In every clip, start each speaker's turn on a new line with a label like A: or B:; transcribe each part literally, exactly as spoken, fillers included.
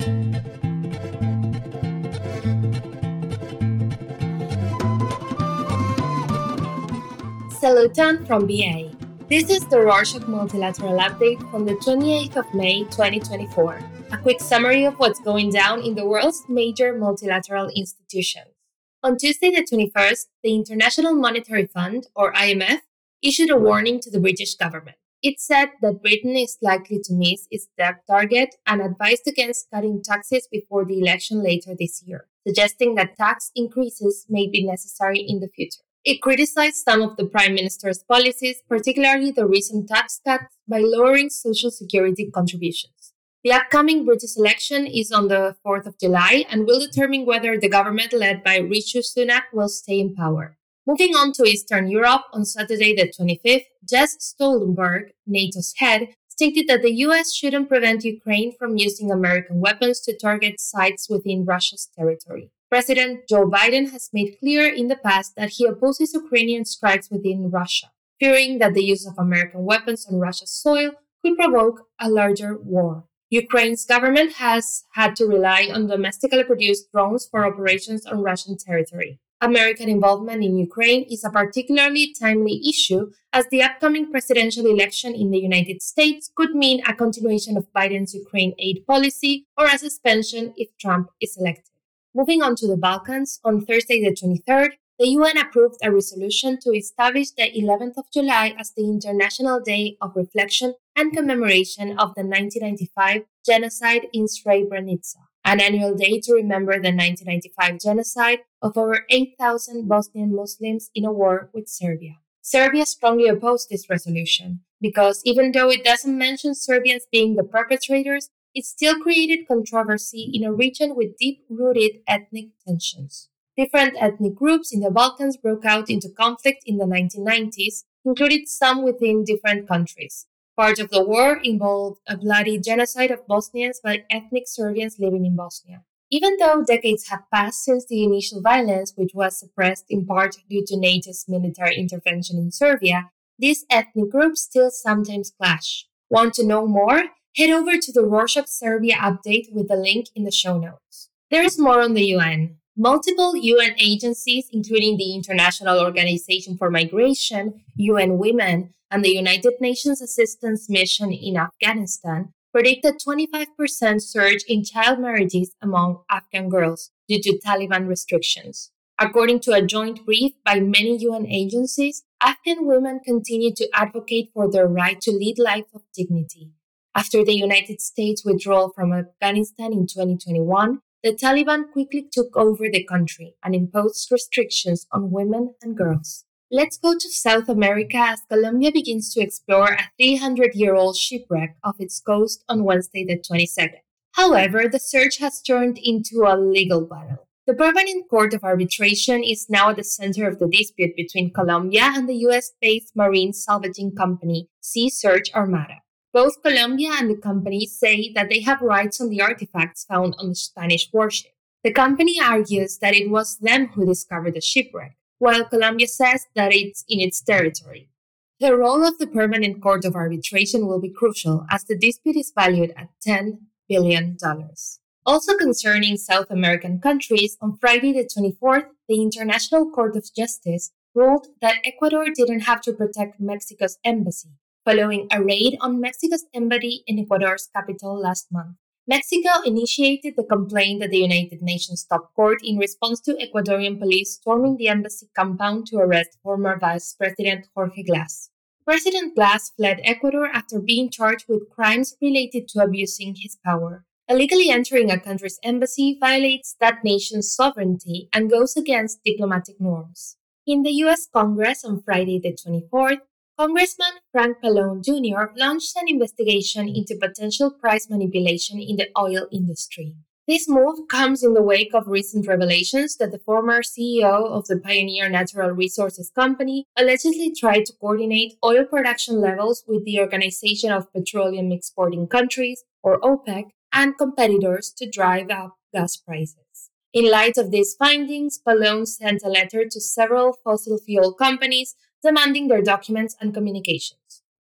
A: Saluton from B A. This is the Rorschach Multilateral Update from the twenty-eighth of May twenty twenty-four. A quick summary of what's going down in the world's major multilateral institutions. On Tuesday the twenty-first, the International Monetary Fund, or I M F, issued a warning to the British government. It said that Britain is likely to miss its debt target and advised against cutting taxes before the election later this year, suggesting that tax increases may be necessary in the future. It criticized some of the Prime Minister's policies, particularly the recent tax cuts, by lowering social security contributions. The upcoming British election is on the fourth of July and will determine whether the government led by Rishi Sunak will stay in power. Moving on to Eastern Europe, on Saturday the twenty-fifth, Jens Stoltenberg, NATO's head, stated that the U S shouldn't prevent Ukraine from using American weapons to target sites within Russia's territory. President Joe Biden has made clear in the past that he opposes Ukrainian strikes within Russia, fearing that the use of American weapons on Russia's soil could provoke a larger war. Ukraine's government has had to rely on domestically produced drones for operations on Russian territory. American involvement in Ukraine is a particularly timely issue, as the upcoming presidential election in the United States could mean a continuation of Biden's Ukraine aid policy or a suspension if Trump is elected. Moving on to the Balkans, on Thursday the twenty-third, the U N approved a resolution to establish the eleventh of July as the International Day of Reflection and Commemoration of the nineteen ninety-five genocide in Srebrenica, an annual day to remember the nineteen ninety-five genocide of over eight thousand Bosnian Muslims in a war with Serbia. Serbia strongly opposed this resolution because even though it doesn't mention Serbians being the perpetrators, it still created controversy in a region with deep-rooted ethnic tensions. Different ethnic groups in the Balkans broke out into conflict in the nineteen nineties, including some within different countries. Part of the war involved a bloody genocide of Bosnians by ethnic Serbians living in Bosnia. Even though decades have passed since the initial violence, which was suppressed in part due to NATO's military intervention in Serbia, these ethnic groups still sometimes clash. Want to know more? Head over to the Rorschach Serbia update with the link in the show notes. There is more on the U N. Multiple U N agencies, including the International Organization for Migration, U N Women, and the United Nations Assistance Mission in Afghanistan, predict a twenty-five percent surge in child marriages among Afghan girls due to Taliban restrictions. According to a joint brief by many U N agencies, Afghan women continue to advocate for their right to lead life of dignity. After the United States withdrawal from Afghanistan in twenty twenty-one, the Taliban quickly took over the country and imposed restrictions on women and girls. Let's go to South America as Colombia begins to explore a three hundred year old shipwreck off its coast on Wednesday the twenty-second. However, the search has turned into a legal battle. The Permanent Court of Arbitration is now at the center of the dispute between Colombia and the U S-based marine salvaging company Sea Search Armada. Both Colombia and the company say that they have rights on the artifacts found on the Spanish warship. The company argues that it was them who discovered the shipwreck, while Colombia says that it's in its territory. The role of the Permanent Court of Arbitration will be crucial as the dispute is valued at ten billion dollars. Also concerning South American countries, on Friday the twenty-fourth, the International Court of Justice ruled that Ecuador didn't have to protect Mexico's embassy, following a raid on Mexico's embassy in Ecuador's capital last month. Mexico initiated the complaint at the United Nations top court in response to Ecuadorian police storming the embassy compound to arrest former Vice President Jorge Glass. President Glass fled Ecuador after being charged with crimes related to abusing his power. Illegally entering a country's embassy violates that nation's sovereignty and goes against diplomatic norms. In the U S Congress on Friday the twenty-fourth, Congressman Frank Pallone Junior launched an investigation into potential price manipulation in the oil industry. This move comes in the wake of recent revelations that the former C E O of the Pioneer Natural Resources Company allegedly tried to coordinate oil production levels with the Organization of Petroleum Exporting Countries, or OPEC, and competitors to drive up gas prices. In light of these findings, Pallone sent a letter to several fossil fuel companies demanding their documents and communications.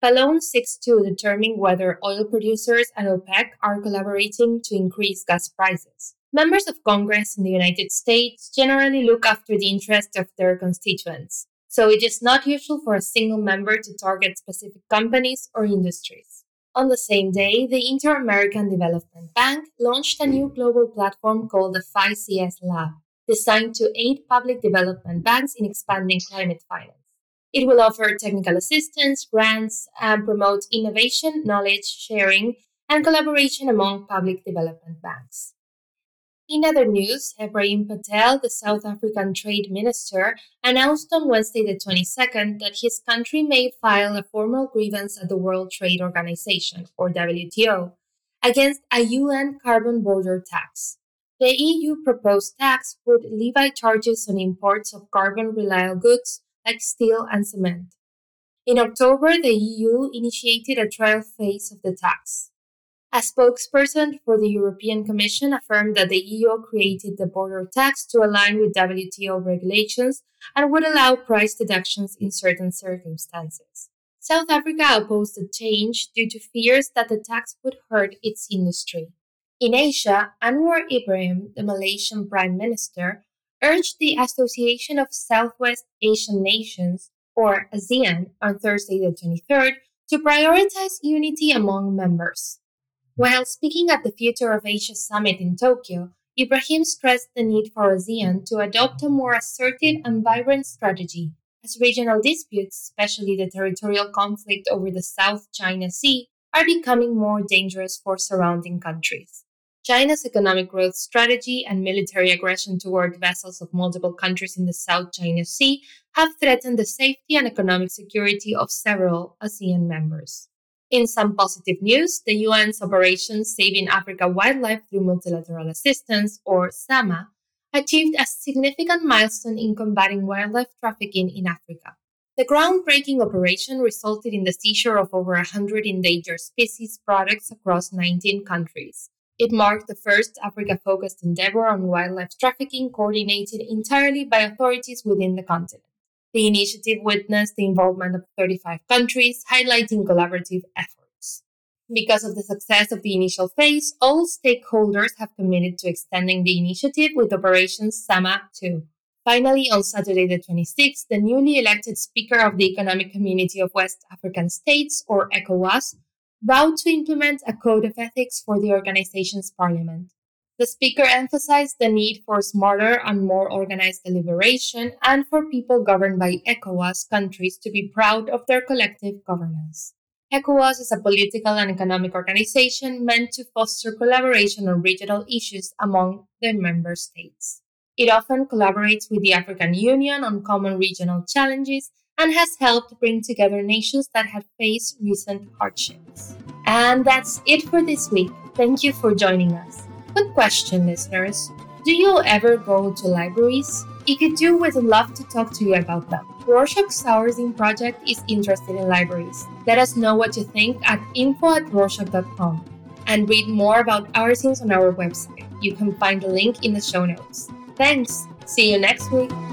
A: Pallone seeks to determine whether oil producers and OPEC are collaborating to increase gas prices. Members of Congress in the United States generally look after the interests of their constituents, so it is not usual for a single member to target specific companies or industries. On the same day, the Inter-American Development Bank launched a new global platform called the F I C S Lab, designed to aid public development banks in expanding climate finance. It will offer technical assistance, grants, and promote innovation, knowledge sharing, and collaboration among public development banks. In other news, Ebrahim Patel, the South African Trade Minister, announced on Wednesday the twenty-second that his country may file a formal grievance at the World Trade Organization, or W T O, against a U N carbon border tax. The E U proposed tax would levy charges on imports of carbon-reliant goods like steel and cement. In October, the E U initiated a trial phase of the tax. A spokesperson for the European Commission affirmed that the E U created the border tax to align with W T O regulations and would allow price deductions in certain circumstances. South Africa opposed the change due to fears that the tax would hurt its industry. In Asia, Anwar Ibrahim, the Malaysian Prime Minister, urged the Association of Southwest Asian Nations, or ASEAN, on Thursday the twenty-third, to prioritize unity among members. While speaking at the Future of Asia Summit in Tokyo, Ibrahim stressed the need for ASEAN to adopt a more assertive and vibrant strategy, as regional disputes, especially the territorial conflict over the South China Sea, are becoming more dangerous for surrounding countries. China's economic growth strategy and military aggression toward vessels of multiple countries in the South China Sea have threatened the safety and economic security of several ASEAN members. In some positive news, the U N's Operation Saving Africa Wildlife Through Multilateral Assistance, or SAMA, achieved a significant milestone in combating wildlife trafficking in Africa. The groundbreaking operation resulted in the seizure of over one hundred endangered species products across nineteen countries. It marked the first Africa-focused endeavor on wildlife trafficking coordinated entirely by authorities within the continent. The initiative witnessed the involvement of thirty-five countries, highlighting collaborative efforts. Because of the success of the initial phase, all stakeholders have committed to extending the initiative with Operation SAMA two. Finally, on Saturday the twenty-sixth, the newly elected Speaker of the Economic Community of West African States, or ECOWAS, vowed to implement a code of ethics for the organization's parliament. The speaker emphasized the need for smarter and more organized deliberation and for people governed by ECOWAS countries to be proud of their collective governance. ECOWAS is a political and economic organization meant to foster collaboration on regional issues among the member states. It often collaborates with the African Union on common regional challenges and has helped bring together nations that have faced recent hardships. And that's it for this week. Thank you for joining us. Good question, listeners. Do you ever go to libraries? If you do, we'd love to talk to you about them. Rorschach's Sourcing Project is interested in libraries. Let us know what you think at info at rorschach dot com and read more about our things on our website. You can find the link in the show notes. Thanks. See you next week.